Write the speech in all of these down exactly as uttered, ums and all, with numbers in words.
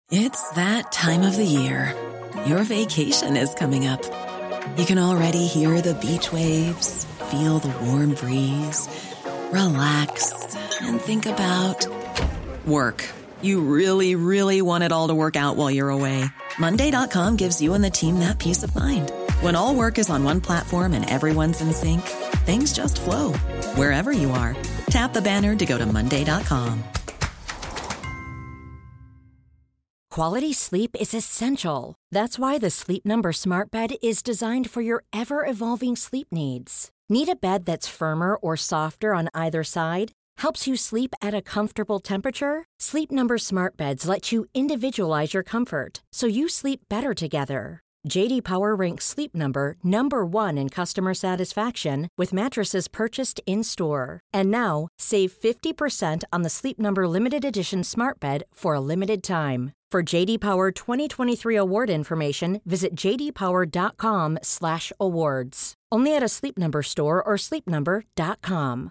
It's that time of the year. Your vacation is coming up. You can already hear the beach waves, feel the warm breeze, relax, and think about work. You really, really want it all to work out while you're away. Monday dot com gives you and the team that peace of mind. When all work is on one platform and everyone's in sync, things just flow. Wherever you are, tap the banner to go to Monday dot com. Quality sleep is essential. That's why the Sleep Number Smart Bed is designed for your ever-evolving sleep needs. Need a bed that's firmer or softer on either side? Helps you sleep at a comfortable temperature? Sleep Number Smart Beds let you individualize your comfort, so you sleep better together. J D Power ranks Sleep Number number one in customer satisfaction with mattresses purchased in-store. And now, save fifty percent on the Sleep Number Limited Edition Smart Bed for a limited time. For J D Power twenty twenty-three award information, visit j d power dot com slash awards. Only at a Sleep Number store or sleep number dot com.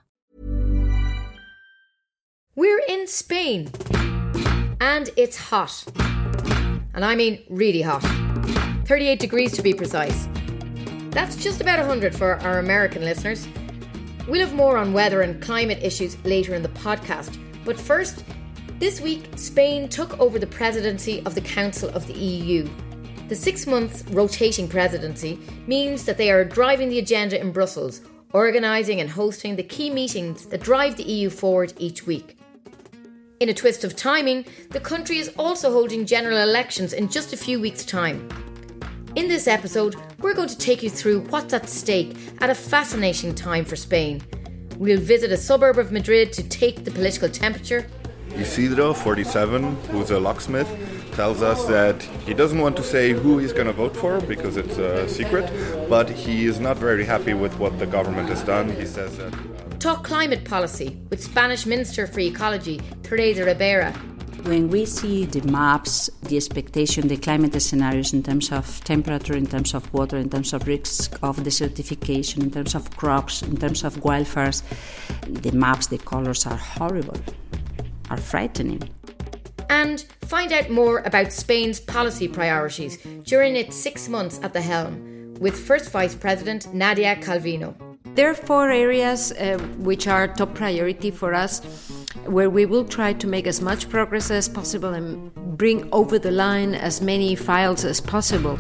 We're in Spain, and it's hot. And I mean really hot. thirty-eight degrees to be precise. That's just about one hundred for our American listeners. We'll have more on weather and climate issues later in the podcast. But first, this week, Spain took over the presidency of the Council of the E U. The six-month rotating presidency means that they are driving the agenda in Brussels, organising and hosting the key meetings that drive the E U forward each week. In a twist of timing, the country is also holding general elections in just a few weeks' time. In this episode, we're going to take you through what's at stake at a fascinating time for Spain. We'll visit a suburb of Madrid to take the political temperature. Isidro, forty-seven, who's a locksmith, tells us that he doesn't want to say who he's going to vote for because it's a secret, but he is not very happy with what the government has done. He says that... Uh, Talk climate policy with Spanish Minister for Ecology, Teresa Ribera. When we see the maps, the expectation, the climate scenarios in terms of temperature, in terms of water, in terms of risk of desertification, in terms of crops, in terms of wildfires, the maps, the colors are horrible, are frightening. And find out more about Spain's policy priorities during its six months at the helm with First Vice President Nadia Calvino. There are four areas uh, which are top priority for us, where we will try to make as much progress as possible and bring over the line as many files as possible.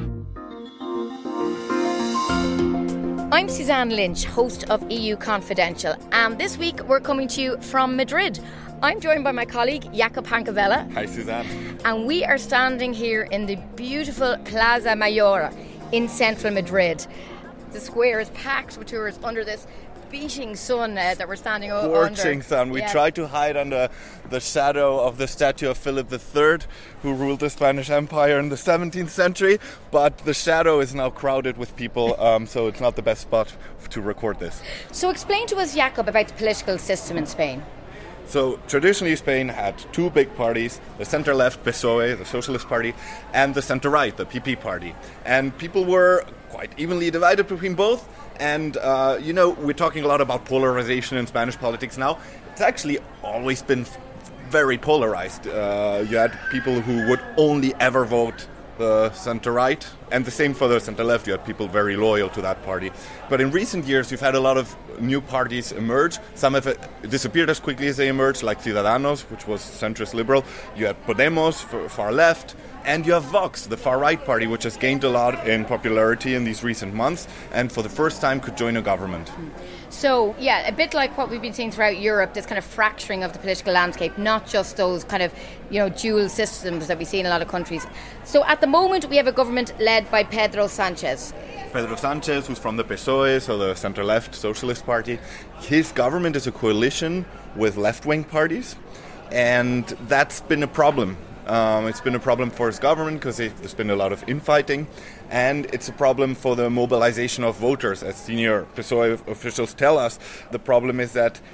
I'm Suzanne Lynch, host of E U Confidential, and this week we're coming to you from Madrid. I'm joined by my colleague Jacob Hankevella. Hi, Suzanne. And we are standing here in the beautiful Plaza Mayor in central Madrid. The square is packed with tourists under this beating sun uh, that we're standing o- under. Scorching sun. We yeah. tried to hide under the shadow of the statue of Philip the Third, who ruled the Spanish Empire in the seventeenth century, but the shadow is now crowded with people, um, so it's not the best spot to record this. So explain to us, Jacob, about the political system in Spain. So traditionally Spain had two big parties, the center-left P S O E, the Socialist Party, and the center-right, the P P Party. And people were quite evenly divided between both. And, uh, you know, we're talking a lot about polarization in Spanish politics now. It's actually always been very polarized. Uh, you had people who would only ever vote the center-right, and the same for the center-left. You had people very loyal to that party. But in recent years, you've had a lot of new parties emerge. Some have disappeared as quickly as they emerged, like Ciudadanos, which was centrist liberal. You had Podemos, far left. And you have Vox, the far-right party, which has gained a lot in popularity in these recent months and for the first time could join a government. So, yeah, a bit like what we've been seeing throughout Europe, this kind of fracturing of the political landscape, not just those kind of, you know, dual systems that we see in a lot of countries. So at the moment, we have a government led by Pedro Sanchez. Pedro Sanchez, who's from the P S O E, so the center-left Socialist Party. His government is a coalition with left-wing parties, and that's been a problem. Um, it's been a problem for his government because there's been a lot of infighting, and it's a problem for the mobilization of voters. As senior P S O E officials tell us, the problem is that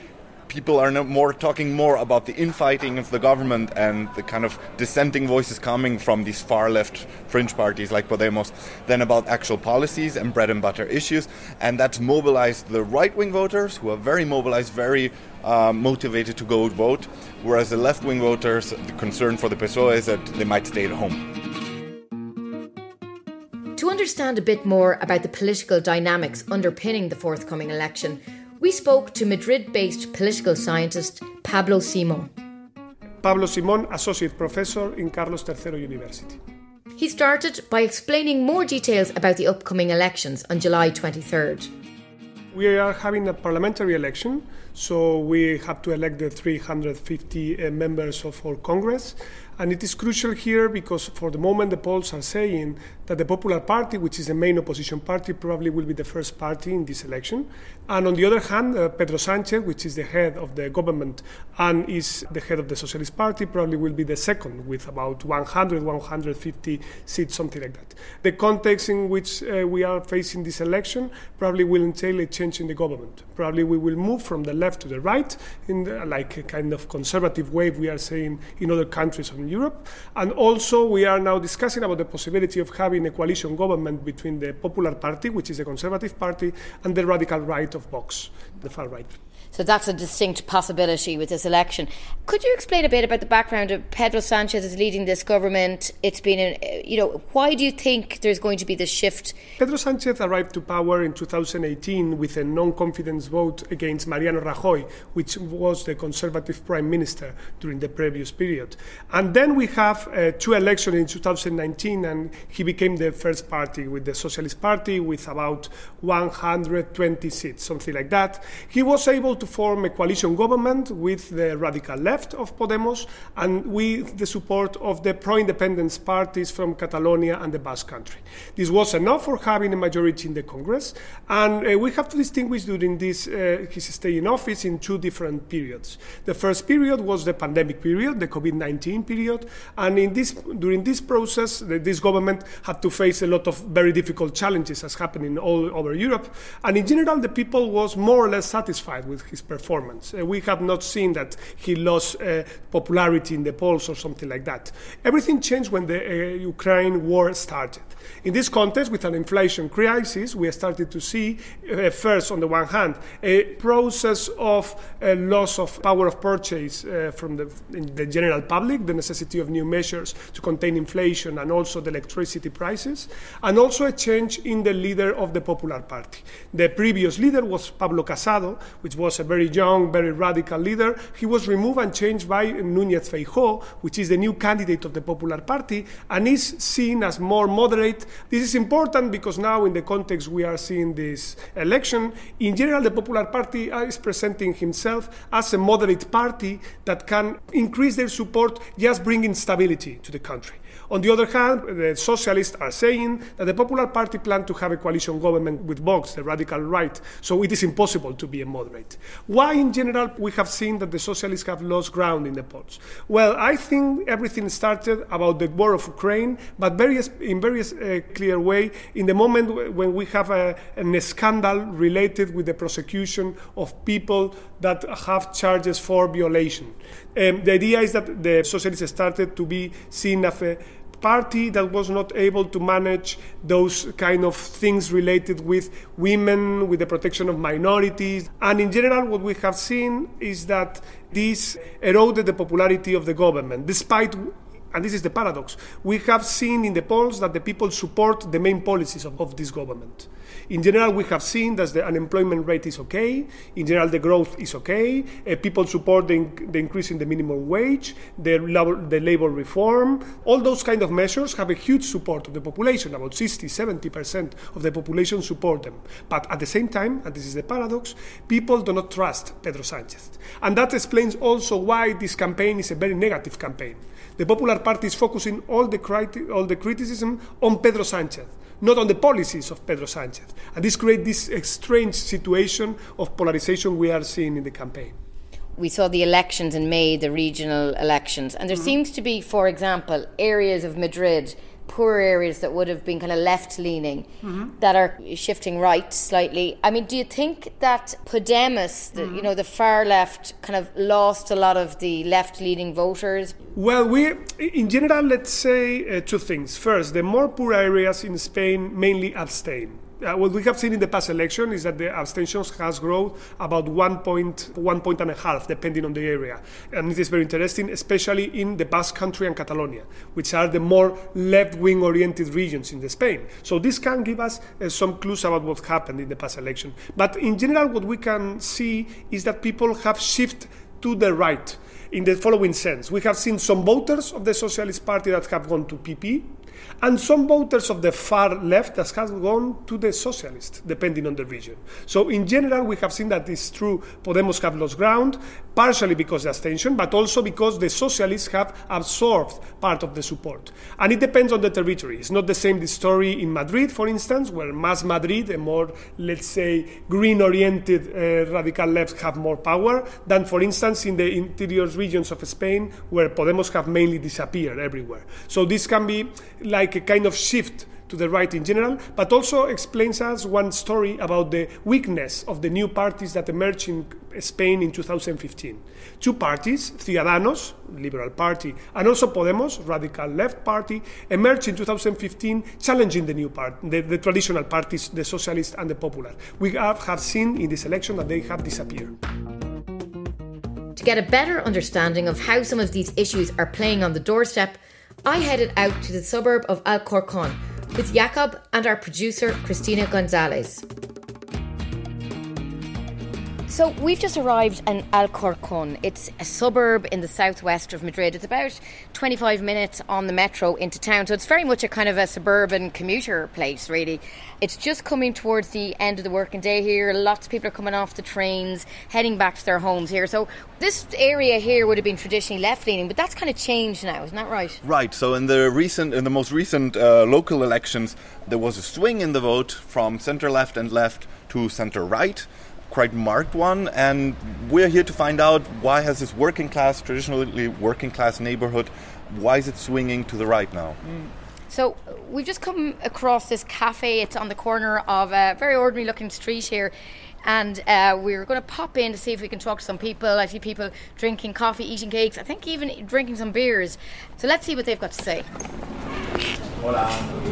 people are no more talking more about the infighting of the government and the kind of dissenting voices coming from these far-left fringe parties like Podemos than about actual policies and bread-and-butter issues. And that's mobilized the right-wing voters, who are very mobilized, very uh, motivated to go vote, whereas the left-wing voters, the concern for the P S O E is that they might stay at home. To understand a bit more about the political dynamics underpinning the forthcoming election, we spoke to Madrid-based political scientist Pablo Simón. Pablo Simón, Associate Professor in Carlos the Third University. He started by explaining more details about the upcoming elections on July twenty-third. We are having a parliamentary election, so we have to elect the three hundred fifty uh, members of our Congress. And it is crucial here because for the moment the polls are saying that the Popular Party, which is the main opposition party, probably will be the first party in this election. And on the other hand, uh, Pedro Sánchez, which is the head of the government and is the head of the Socialist Party, probably will be the second with about one hundred, one hundred fifty seats, something like that. The context in which uh, we are facing this election probably will entail a change in the government. Probably we will move from the left to the right in the, like a kind of conservative wave we are seeing in other countries of Europe. And also we are now discussing about the possibility of having a coalition government between the Popular Party, which is the conservative party, and the radical right of Vox, the far right. So that's a distinct possibility with this election. Could you explain a bit about the background of Pedro Sánchez is leading this government? It's been, an, you know, why do you think there's going to be this shift? Pedro Sánchez arrived to power in two thousand eighteen with a non-confidence vote against Mariano Rajoy, which was the conservative prime minister during the previous period. And then we have uh, two elections in two thousand nineteen, and he became the first party with the Socialist Party with about one hundred twenty seats, something like that. He was able to form a coalition government with the radical left of Podemos and with the support of the pro-independence parties from Catalonia and the Basque Country. This was enough for having a majority in the Congress, and uh, we have to distinguish during this uh, his stay in office in two different periods. The first period was the pandemic period, the COVID nineteen period, and in this during this process, the, this government had to face a lot of very difficult challenges as happening all over Europe, and in general the people was more or less satisfied with his performance. Uh, we have not seen that he lost uh, popularity in the polls or something like that. Everything changed when the uh, Ukraine war started. In this context, with an inflation crisis, we started to see, uh, first, on the one hand, a process of uh, loss of power of purchase uh, from the, in the general public, the necessity of new measures to contain inflation and also the electricity prices, and also a change in the leader of the Popular Party. The previous leader was Pablo Casado, which was a very young, very radical leader. He was removed and changed by Núñez Feijóo, which is the new candidate of the Popular Party, and is seen as more moderate. This is important because now in the context we are seeing this election, in general the Popular Party is presenting himself as a moderate party that can increase their support, just bringing stability to the country. On the other hand, the socialists are saying that the Popular Party plans to have a coalition government with Vox, the radical right, so it is impossible to be a moderate. Why, in general, we have seen that the socialists have lost ground in the polls? Well, I think everything started about the war of Ukraine, but very, in very uh, clear way, in the moment when we have a, a scandal related with the prosecution of people that have charges for violation. Um, the idea is that the socialists started to be seen as a party that was not able to manage those kind of things related with women, with the protection of minorities. And in general, what we have seen is that this eroded the popularity of the government, despite, and this is the paradox, we have seen in the polls that the people support the main policies of, of this government. In general, we have seen that the unemployment rate is okay. In general, the growth is okay. Uh, people support the, the increase in the minimum wage, the labor, the labor reform. All those kind of measures have a huge support of the population. About sixty, seventy percent of the population support them. But at the same time, and this is the paradox, people do not trust Pedro Sánchez. And that explains also why this campaign is a very negative campaign. The Popular Party is focusing all the, criti- all the criticism on Pedro Sánchez, not on the policies of Pedro Sánchez. And this creates this strange situation of polarization we are seeing in the campaign. We saw the elections in May, the regional elections, and there mm-hmm. seems to be, for example, areas of Madrid poorer areas that would have been kind of left-leaning mm-hmm. that are shifting right slightly. I mean, do you think that Podemos, the, mm-hmm. you know, the far left, kind of lost a lot of the left-leaning voters? Well, we, in general, let's say uh, two things. First, the more poor areas in Spain mainly abstain. Uh, what we have seen in the past election is that the abstentions has grown about one point, one point and a half, depending on the area. And it is very interesting, especially in the Basque Country and Catalonia, which are the more left-wing oriented regions in the Spain. So this can give us uh, some clues about what happened in the past election. But in general, what we can see is that people have shifted to the right in the following sense. We have seen some voters of the Socialist Party that have gone to P P, and some voters of the far left that have gone to the socialist, depending on the region. So in general, we have seen that it's true, Podemos have lost ground, partially because of abstention, but also because the socialists have absorbed part of the support. And it depends on the territory. It's not the same the story in Madrid, for instance, where Más Madrid, a more, let's say, green-oriented uh, radical left, have more power, than, for instance, in the interior regions of Spain, where Podemos have mainly disappeared everywhere. So this can be like a kind of shift to the right in general, but also explains us one story about the weakness of the new parties that emerged in Spain in two thousand fifteen. Two parties, Ciudadanos, Liberal Party, and also Podemos, Radical Left Party, emerged in two thousand fifteen, challenging the new part, the, the traditional parties, the Socialist and the Popular. We have, have seen in this election that they have disappeared. To get a better understanding of how some of these issues are playing on the doorstep, I headed out to the suburb of Alcorcón with Jacob and our producer Cristina Gonzalez. So we've just arrived in Alcorcón. It's a suburb in the southwest of Madrid. It's about twenty-five minutes on the metro into town. So it's very much a kind of a suburban commuter place, really. It's just coming towards the end of the working day here. Lots of people are coming off the trains, heading back to their homes here. So this area here would have been traditionally left-leaning, but that's kind of changed now, isn't that right? Right. So in the recent, in the most recent uh, local elections, there was a swing in the vote from centre-left and left to centre-right. Quite marked one, and we're here to find out why has this working class, traditionally working class neighborhood, why is it swinging to the right now? Mm. So we've just come across this cafe. It's on the corner of a very ordinary looking street here, and uh, we're going to pop in to see if we can talk to some people. I see people drinking coffee, eating cakes, I think even drinking some beers. So let's see what they've got to say. Hola.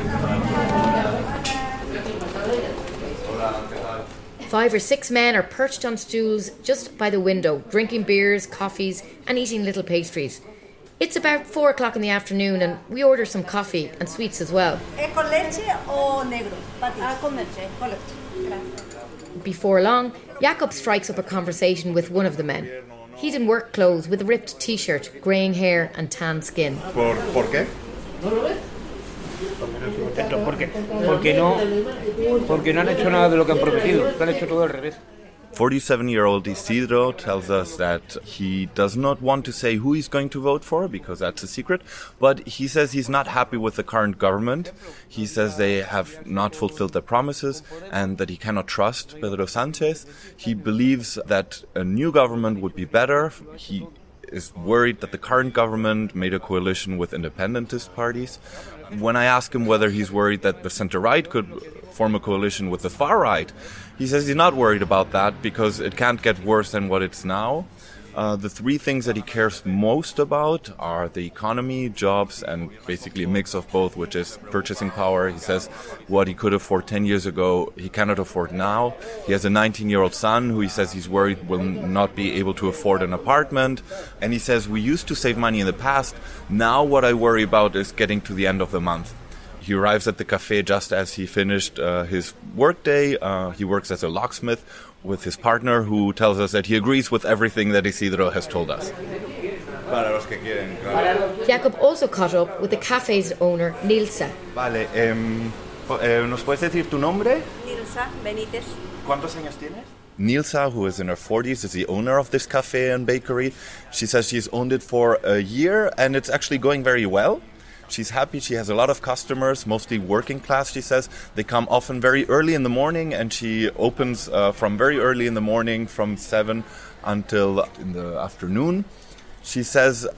Hola. Five or six men are perched on stools just by the window, drinking beers, coffees and eating little pastries. It's about four o'clock in the afternoon and we order some coffee and sweets as well. ¿Con leche o negro? Ah, con leche. Con leche. Before long, Jacob strikes up a conversation with one of the men. He's in work clothes with a ripped t-shirt, greying hair and tan skin. ¿Por, por qué? Porque, porque, no, porque no han hecho nada de lo que han prometido, han hecho todo al revés. forty-seven-year-old Isidro tells us that he does not want to say who he's going to vote for because that's a secret, but he says he's not happy with the current government. He says they have not fulfilled their promises and that he cannot trust Pedro Sánchez. He believes that a new government would be better. He is worried that the current government made a coalition with independentist parties. When I ask him whether he's worried that the center-right could form a coalition with the far-right, he says he's not worried about that because it can't get worse than what it's now. Uh, the three things that he cares most about are the economy, jobs, and basically a mix of both, which is purchasing power. He says what he could afford ten years ago, he cannot afford now. He has a nineteen-year-old son who he says he's worried will not be able to afford an apartment. And he says, we used to save money in the past. Now what I worry about is getting to the end of the month. He arrives at the cafe just as he finished uh, his workday. Uh, he works as a locksmith with his partner, who tells us that he agrees with everything that Isidro has told us. Jacob also caught up with the cafe's owner, Nilsa. Vale, um, ¿nos puedes decir tu nombre? Nilsa Benítez. ¿Cuántos años tienes? Nilsa, who is in her forties, is the owner of this cafe and bakery. She says she's owned it for a year and it's actually going very well. She's happy. She has a lot of customers, mostly working class, she says. They come often very early in the morning, and she opens uh, from very early in the morning, from seven until in the afternoon. She says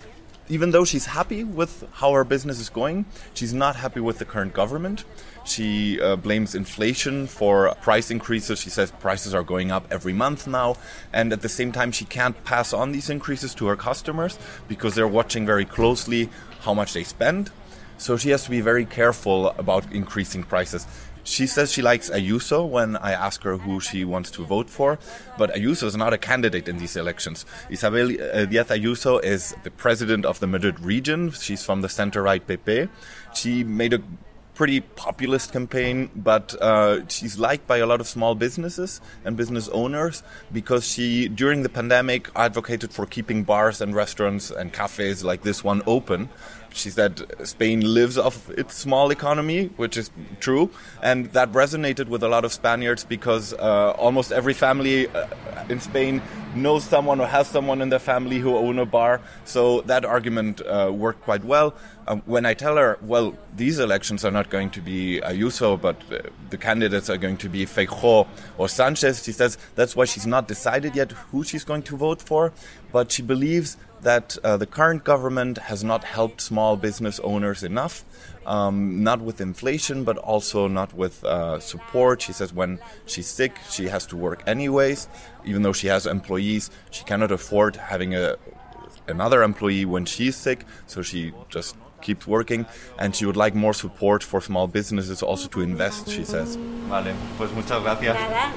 even though she's happy with how her business is going, she's not happy with the current government. She uh, blames inflation for price increases. She says prices are going up every month now. And at the same time, she can't pass on these increases to her customers because they're watching very closely how much they spend. So she has to be very careful about increasing prices. She says she likes Ayuso when I ask her who she wants to vote for, but Ayuso is not a candidate in these elections. Isabel Díaz Ayuso is the president of the Madrid region. She's from the center-right P P. She made a pretty populist campaign, but uh, she's liked by a lot of small businesses and business owners because she, during the pandemic, advocated for keeping bars and restaurants and cafes like this one open. She said Spain lives off its small economy, which is true, and that resonated with a lot of Spaniards because uh, almost every family uh, in Spain knows someone or has someone in their family who own a bar. So that argument uh, worked quite well. Um, when I tell her, well, these elections are not going to be Ayuso, but uh, the candidates are going to be Feijóo or Sánchez, she says that's why she's not decided yet who she's going to vote for, but she believes that uh, the current government has not helped small business owners enough, um, not with inflation, but also not with uh, support. She says when she's sick, she has to work anyways. Even though she has employees, she cannot afford having a another employee when she's sick, so she just keeps working, and she would like more support for small businesses also to invest, she says. Vale, pues muchas gracias.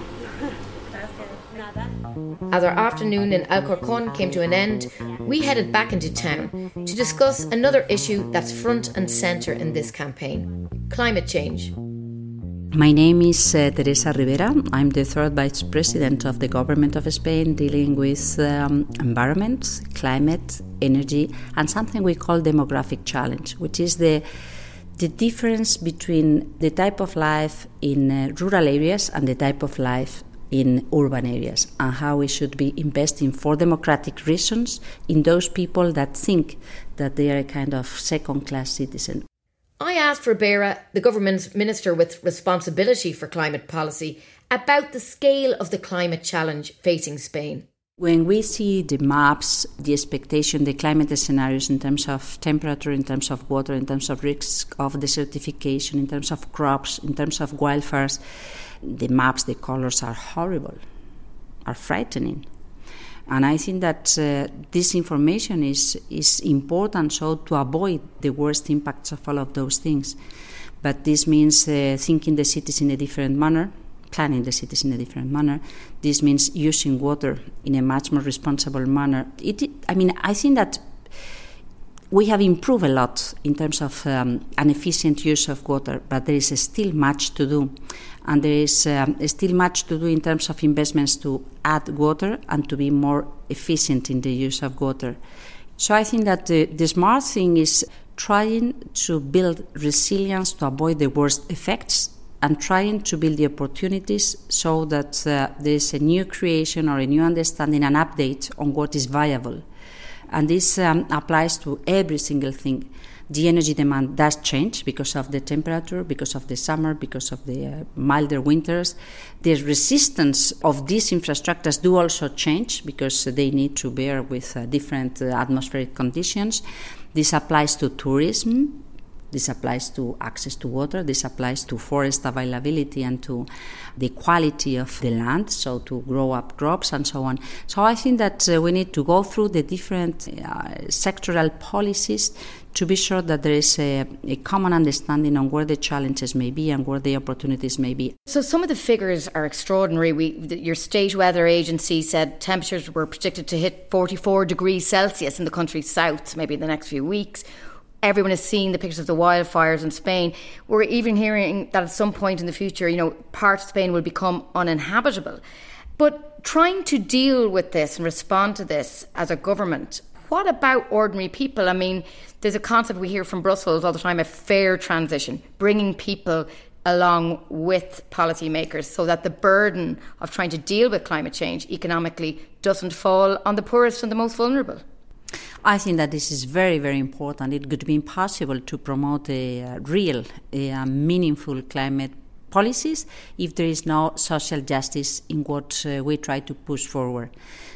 As our afternoon in Alcorcón came to an end, we headed back into town to discuss another issue that's front and centre in this campaign: climate change. My name is uh, Teresa Rivera. I'm the third vice president of the government of Spain, dealing with um, environment, climate, energy, and something we call demographic challenge, which is the the difference between the type of life in uh, rural areas and the type of life in urban areas, and how we should be investing for democratic reasons in those people that think that they are a kind of second-class citizen. I asked Rivera, the government's minister with responsibility for climate policy, about the scale of the climate challenge facing Spain. When we see the maps, the expectation, the climate scenarios in terms of temperature, in terms of water, in terms of risk of desertification, in terms of crops, in terms of wildfires, the maps, the colors are horrible, are frightening. And I think that uh, this information is, is important so to avoid the worst impacts of all of those things. But this means uh, thinking the cities in a different manner, planning the cities in a different manner. This means using water in a much more responsible manner. It, I mean, I think that we have improved a lot in terms of um, an efficient use of water, but there is still much to do. And there is um, still much to do in terms of investments to add water and to be more efficient in the use of water. So I think that the, the smart thing is trying to build resilience to avoid the worst effects and trying to build the opportunities so that uh, there is a new creation or a new understanding and update on what is viable. And this um, applies to every single thing. The energy demand does change because of the temperature, because of the summer, because of the uh, milder winters. The resistance of these infrastructures do also change because they need to bear with uh, different uh, atmospheric conditions. This applies to tourism. This applies to access to water. This applies to forest availability and to the quality of the land, so to grow up crops and so on. So I think that uh, we need to go through the different uh, sectoral policies to be sure that there is a, a common understanding on where the challenges may be and where the opportunities may be. So some of the figures are extraordinary. We, the, your state weather agency said temperatures were predicted to hit forty-four degrees Celsius in the country's south, maybe in the next few weeks. Everyone has seen the pictures of the wildfires in Spain. We're even hearing that at some point in the future, you know, parts of Spain will become uninhabitable. But trying to deal with this and respond to this as a government, what about ordinary people? I mean, there's a concept we hear from Brussels all the time, a fair transition, bringing people along with policymakers so that the burden of trying to deal with climate change economically doesn't fall on the poorest and the most vulnerable. I think that this is very, very important. It could be impossible to promote a uh, real, a meaningful climate policies if there is no social justice in what uh, we try to push forward.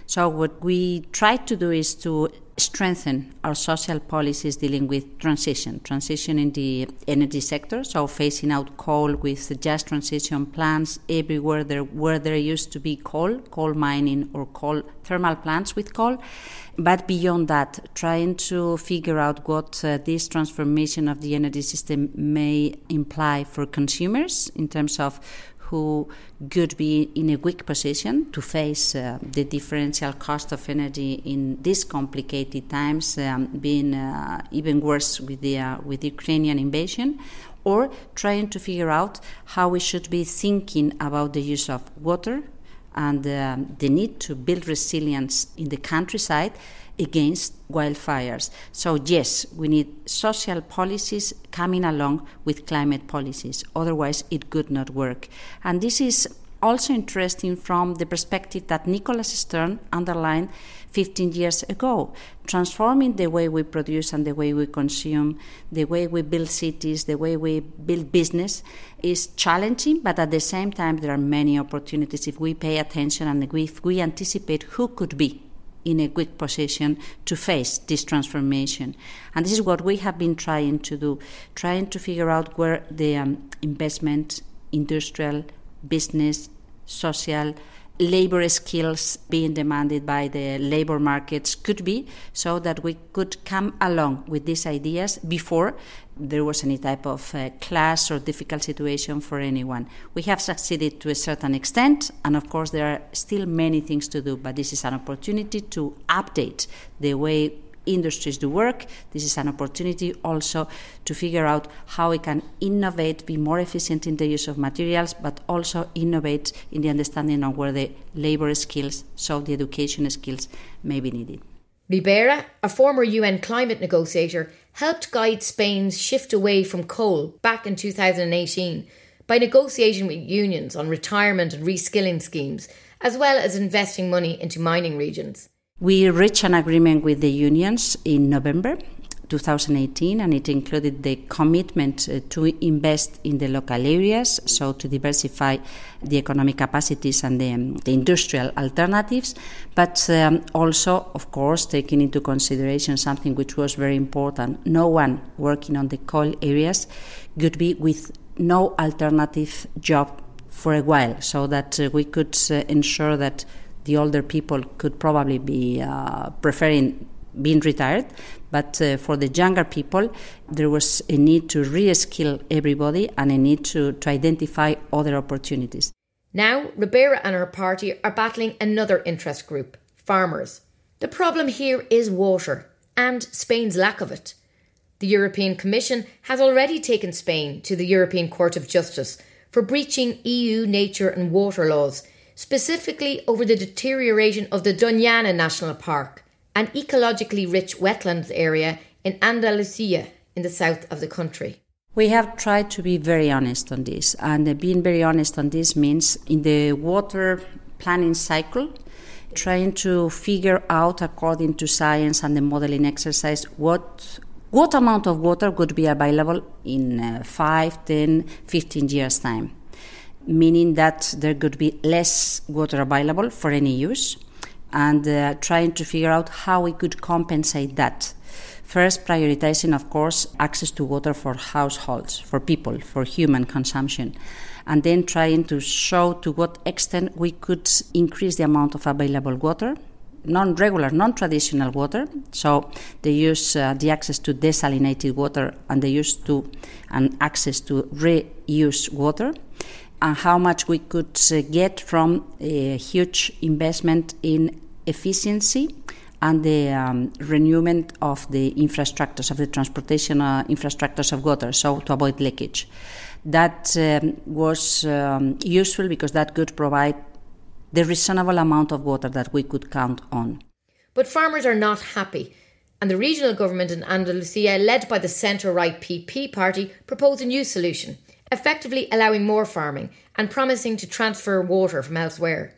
So what we try to do is to strengthen our social policies dealing with transition, transition in the energy sector, so phasing out coal with just transition plans everywhere there, where there used to be coal, coal mining or coal thermal plants with coal. But beyond that, trying to figure out what uh, this transformation of the energy system may imply for consumers in terms of who could be in a weak position to face uh, the differential cost of energy in these complicated times, um, being uh, even worse with the uh, with the Ukrainian invasion, or trying to figure out how we should be thinking about the use of water and uh, the need to build resilience in the countryside against wildfires. So yes, we need social policies coming along with climate policies. Otherwise, it could not work. And this is also interesting from the perspective that Nicholas Stern underlined fifteen years ago. Transforming the way we produce and the way we consume, the way we build cities, the way we build business is challenging, but at the same time, there are many opportunities if we pay attention and if we anticipate who could be in a good position to face this transformation. And this is what we have been trying to do, trying to figure out where the um, investment, industrial, business, social, labor skills being demanded by the labor markets could be, so that we could come along with these ideas before there was any type of uh, clash or difficult situation for anyone. We have succeeded to a certain extent, and of course there are still many things to do, but this is an opportunity to update the way industries do work. This is an opportunity also to figure out how we can innovate, be more efficient in the use of materials, but also innovate in the understanding of where the labor skills, so the education skills, may be needed. Ribera, a former U N climate negotiator, helped guide Spain's shift away from coal back in two thousand eighteen by negotiating with unions on retirement and reskilling schemes, as well as investing money into mining regions. We reached an agreement with the unions in November two thousand eighteen, and it included the commitment uh, to invest in the local areas, so to diversify the economic capacities and the, um, the industrial alternatives, but um, also, of course, taking into consideration something which was very important. No one working on the coal areas could be with no alternative job for a while, so that uh, we could uh, ensure that the older people could probably be uh, preferring being retired, but uh, for the younger people, there was a need to re-skill everybody and a need to, to identify other opportunities. Now, Ribera and her party are battling another interest group, farmers. The problem here is water and Spain's lack of it. The European Commission has already taken Spain to the European Court of Justice for breaching E U nature and water laws, specifically over the deterioration of the Doñana National Park, an ecologically rich wetlands area in Andalusia in the south of the country. We have tried to be very honest on this, and uh, being very honest on this means in the water planning cycle, trying to figure out, according to science and the modeling exercise, what what amount of water would be available in uh, five, ten, fifteen years' time, meaning that there could be less water available for any use, and uh, trying to figure out how we could compensate that. First, prioritizing, of course, access to water for households, for people, for human consumption, and then trying to show to what extent we could increase the amount of available water, non-regular, non-traditional water, so the use, uh, the access to desalinated water and the use to and access to reuse water, and how much we could uh, get from a huge investment in efficiency and the um, renewal of the infrastructures, of the transportation uh, infrastructures of water, so to avoid leakage. That um, was um, useful because that could provide the reasonable amount of water that we could count on. But farmers are not happy, and the regional government in Andalusia, led by the centre-right P P party, proposed a new solution, effectively allowing more farming and promising to transfer water from elsewhere.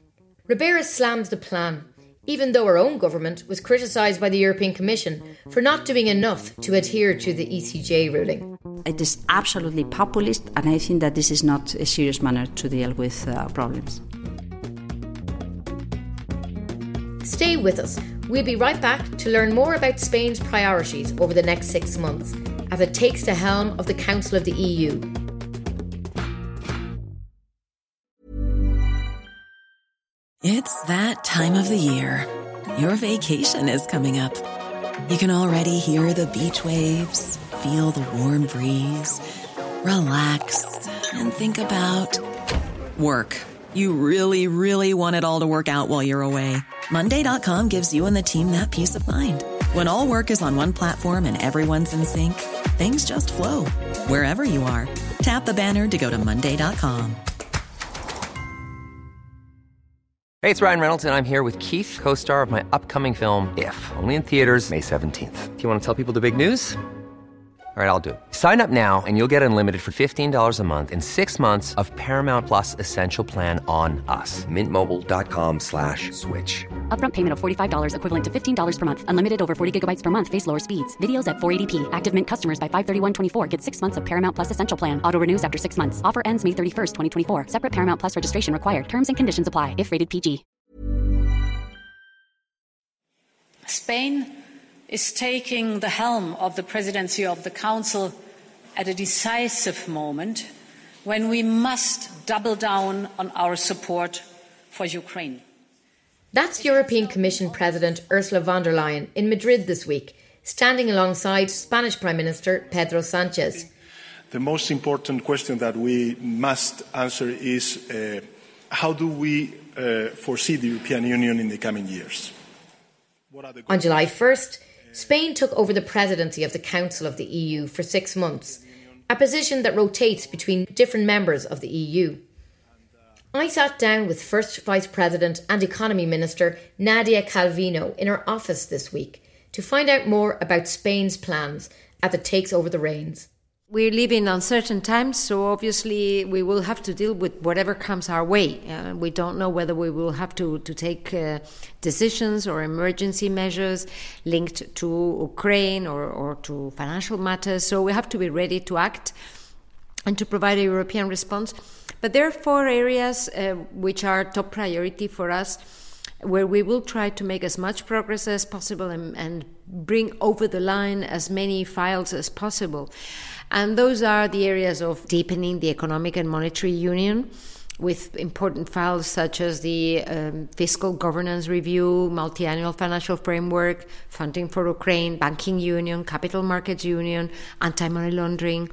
Ribera slams the plan, even though her own government was criticised by the European Commission for not doing enough to adhere to the E C J ruling. It is absolutely populist, and I think that this is not a serious manner to deal with uh, problems. Stay with us. We'll be right back to learn more about Spain's priorities over the next six months as it takes the helm of the Council of the E U. It's that time of the year. Your vacation is coming up. You can already hear the beach waves, feel the warm breeze, relax, and think about work. You really, really want it all to work out while you're away. Monday dot com gives you and the team that peace of mind. When all work is on one platform and everyone's in sync, things just flow. Wherever you are, tap the banner to go to Monday dot com. Hey, it's Ryan Reynolds, and I'm here with Keith, co-star of my upcoming film, If, only in theaters May seventeenth. Do you want to tell people the big news? All right, I'll do it. Sign up now and you'll get unlimited for fifteen dollars a month and six months of Paramount Plus Essential Plan on us. Mint Mobile dot com slash switch. Upfront payment of forty-five dollars equivalent to fifteen dollars per month. Unlimited over forty gigabytes per month. Face lower speeds. Videos at four eighty p. Active Mint customers by five thirty-one twenty-four get six months of Paramount Plus Essential Plan. Auto renews after six months. Offer ends May thirty-first, twenty twenty-four. Separate Paramount Plus registration required. Terms and conditions apply if rated P G. Spain is taking the helm of the presidency of the Council at a decisive moment when we must double down on our support for Ukraine. That's European Commission President Ursula von der Leyen in Madrid this week, standing alongside Spanish Prime Minister Pedro Sánchez. The most important question that we must answer is uh, how do we uh, foresee the European Union in the coming years? On July first, Spain took over the presidency of the Council of the E U for six months, a position that rotates between different members of the E U. I sat down with First Vice President and Economy Minister Nadia Calvino in her office this week to find out more about Spain's plans as it takes over the reins. We live in uncertain times, so obviously we will have to deal with whatever comes our way. Uh, we don't know whether we will have to, to take uh, decisions or emergency measures linked to Ukraine or, or to financial matters. So we have to be ready to act and to provide a European response. But there are four areas uh, which are top priority for us, where we will try to make as much progress as possible and, and bring over the line as many files as possible. And those are the areas of deepening the economic and monetary union, with important files such as the um, fiscal governance review, multi-annual financial framework, funding for Ukraine, banking union, capital markets union, anti-money laundering.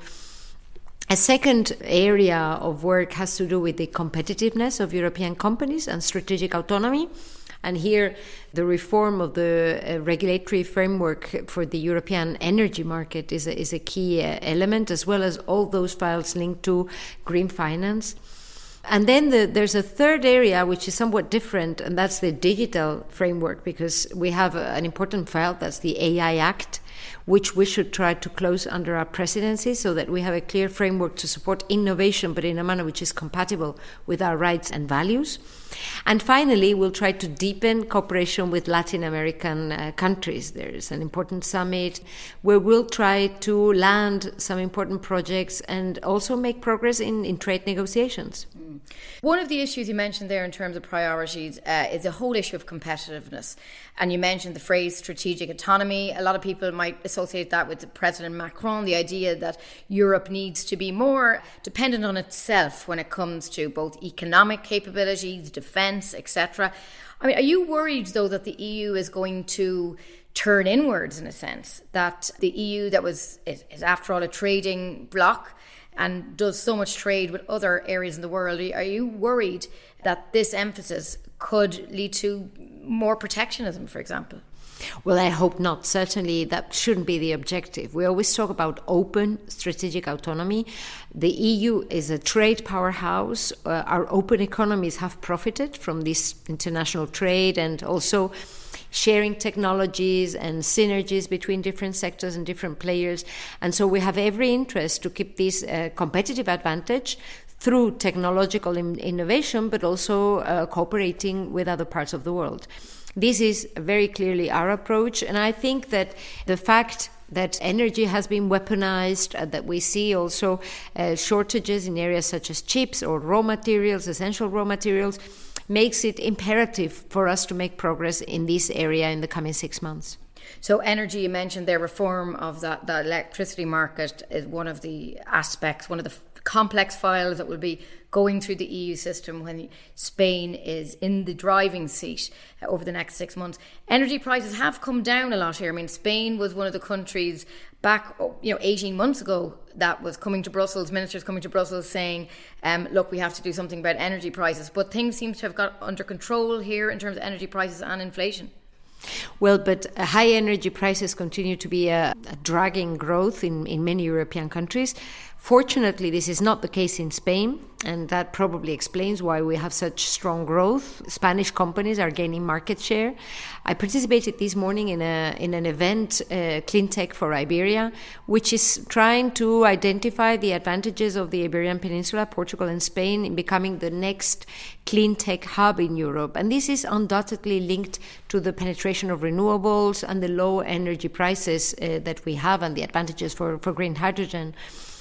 A second area of work has to do with the competitiveness of European companies and strategic autonomy. And here, the reform of the uh, regulatory framework for the European energy market is a, is a key uh, element, as well as all those files linked to green finance. And then the, there's a third area which is somewhat different, and that's the digital framework, because we have a, an important file, that's the A I Act, which we should try to close under our presidency so that we have a clear framework to support innovation, but in a manner which is compatible with our rights and values. And finally, we'll try to deepen cooperation with Latin American uh, countries. There is an important summit where we'll try to land some important projects and also make progress in, in trade negotiations. Mm. One of the issues you mentioned there in terms of priorities uh, is the whole issue of competitiveness. And you mentioned the phrase strategic autonomy. A lot of people might associate that with President Macron, the idea that Europe needs to be more dependent on itself when it comes to both economic capabilities, defence, et cetera. I mean, are you worried, though, that the E U is going to turn inwards, in a sense, that the E U that was is, is after all a trading bloc and does so much trade with other areas in the world? Are you worried that this emphasis could lead to more protectionism, for example? Well, I hope not. Certainly, that shouldn't be the objective. We always talk about open strategic autonomy. The E U is a trade powerhouse. Uh, our open economies have profited from this international trade and also sharing technologies and synergies between different sectors and different players. And so we have every interest to keep this uh, competitive advantage through technological in- innovation, but also uh, cooperating with other parts of the world. This is very clearly our approach, and I think that the fact that energy has been weaponized, uh, that we see also uh, shortages in areas such as chips or raw materials, essential raw materials, makes it imperative for us to make progress in this area in the coming six months. So energy, you mentioned their reform of the, the electricity market is one of the aspects, one of the complex files that will be going through the E U system when Spain is in the driving seat uh, over the next six months. Energy prices have come down a lot here. I mean, Spain was one of the countries back, you know, eighteen months ago that was coming to Brussels, ministers coming to Brussels saying, um, look, we have to do something about energy prices. But things seem to have got under control here in terms of energy prices and inflation. Well, but high energy prices continue to be a, a dragging growth in, in many European countries. Fortunately, this is not the case in Spain, and that probably explains why we have such strong growth. Spanish companies are gaining market share. I participated this morning in a in an event, uh, Clean Tech for Iberia, which is trying to identify the advantages of the Iberian Peninsula, Portugal and Spain, in becoming the next clean tech hub in Europe. And this is undoubtedly linked to the penetration of renewables and the low energy prices uh, that we have and the advantages for, for green hydrogen.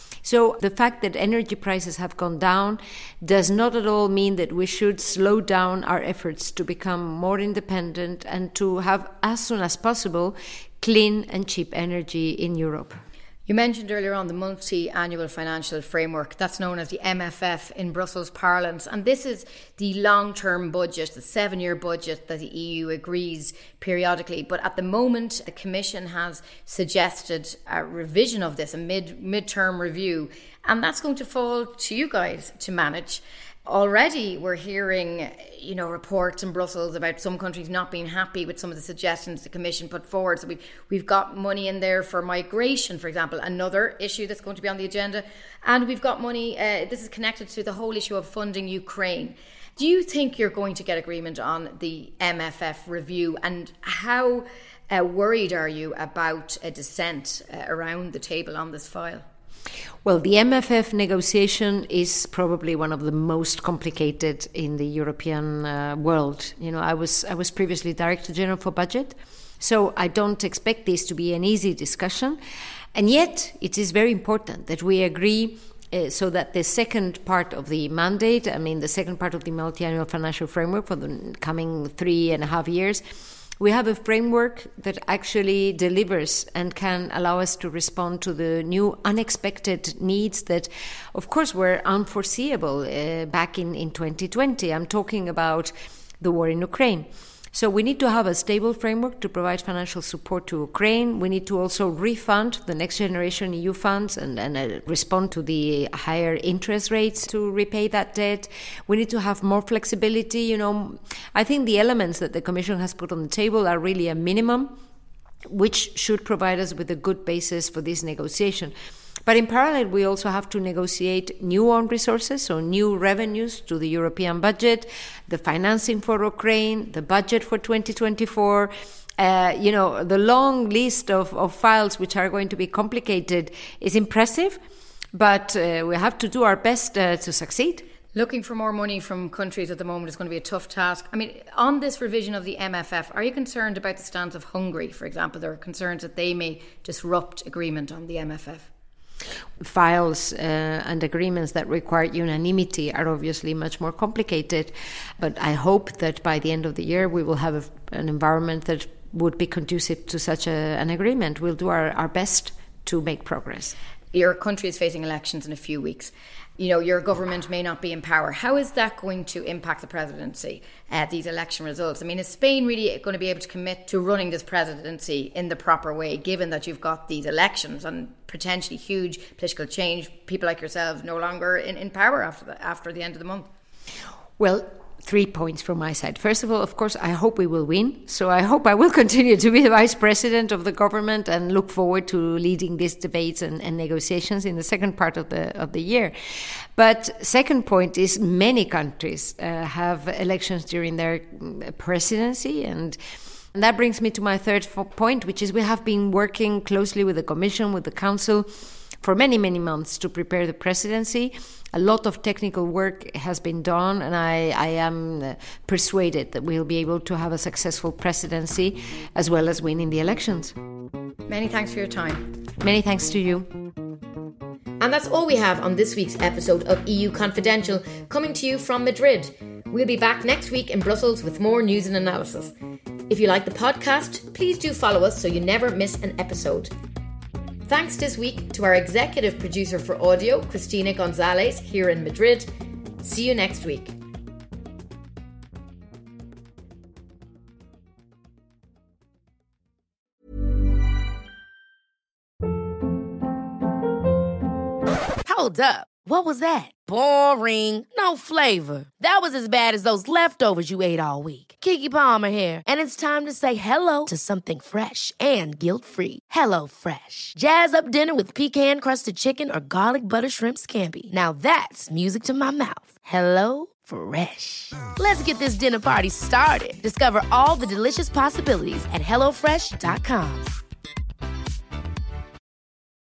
So the fact that energy prices have gone down does not at all mean that we should slow down our efforts to become more independent and to have, as soon as possible, clean and cheap energy in Europe. You mentioned earlier on the multi-annual financial framework, that's known as the M F F in Brussels parlance, and this is the long-term budget, the seven-year budget that the E U agrees periodically. But at the moment, the Commission has suggested a revision of this, a mid mid-term review, and that's going to fall to you guys to manage. Already we're hearing, you know, reports in Brussels about some countries not being happy with some of the suggestions the Commission put forward. So we've, we've got money in there for migration, for example, another issue that's going to be on the agenda. And we've got money, uh, this is connected to the whole issue of funding Ukraine. Do you think you're going to get agreement on the M F F review? And how uh, worried are you about a dissent uh, around the table on this file? Well, the M F F negotiation is probably one of the most complicated in the European uh, world. You know, I was I was previously Director General for Budget, so I don't expect this to be an easy discussion. And yet, it is very important that we agree uh, so that the second part of the mandate, I mean, the second part of the multi-annual financial framework for the coming three and a half years, we have a framework that actually delivers and can allow us to respond to the new unexpected needs that, of course, were unforeseeable uh, back in, in twenty twenty. I'm talking about the war in Ukraine. So we need to have a stable framework to provide financial support to Ukraine. We need to also refund the Next Generation E U funds and, and uh, respond to the higher interest rates to repay that debt. We need to have more flexibility. You know, I think the elements that the Commission has put on the table are really a minimum, which should provide us with a good basis for this negotiation. But in parallel, we also have to negotiate new own resources, so new revenues to the European budget, the financing for Ukraine, the budget for twenty twenty-four, uh, you know, the long list of, of files which are going to be complicated is impressive, but uh, we have to do our best uh, to succeed. Looking for more money from countries at the moment is going to be a tough task. I mean, on this revision of the M F F, are you concerned about the stance of Hungary, for example? There are concerns that they may disrupt agreement on the M F F. Files uh, and agreements that require unanimity are obviously much more complicated, but I hope that by the end of the year we will have a, an environment that would be conducive to such a, an agreement. We'll do our, our best to make progress. Your country is facing elections in a few weeks. You know, your government may not be in power. How is that going to impact the presidency, uh, these election results? I mean, is Spain really going to be able to commit to running this presidency in the proper way, given that you've got these elections and potentially huge political change, people like yourselves no longer in, in power after the, after the end of the month? Well, three points from my side. First of all, of course, I hope we will win. So I hope I will continue to be the vice president of the government and look forward to leading these debates and, and negotiations in the second part of the of the year. But second point is many countries uh, have elections during their presidency, and And that brings me to my third point, which is we have been working closely with the Commission, with the Council, for many, many months to prepare the presidency. A lot of technical work has been done, and I, I am persuaded that we'll be able to have a successful presidency as well as winning the elections. Many thanks for your time. Many thanks to you. And that's all we have on this week's episode of E U Confidential, coming to you from Madrid. We'll be back next week in Brussels with more news and analysis. If you like the podcast, please do follow us so you never miss an episode. Thanks this week to our executive producer for audio, Cristina Gonzalez, here in Madrid. See you next week. Hold up. What was that? Boring. No flavor. That was as bad as those leftovers you ate all week. Keke Palmer here, and it's time to say hello to something fresh and guilt-free. Hello Fresh. Jazz up dinner with pecan-crusted chicken or garlic butter shrimp scampi. Now that's music to my mouth. Hello Fresh. Let's get this dinner party started. Discover all the delicious possibilities at hello fresh dot com.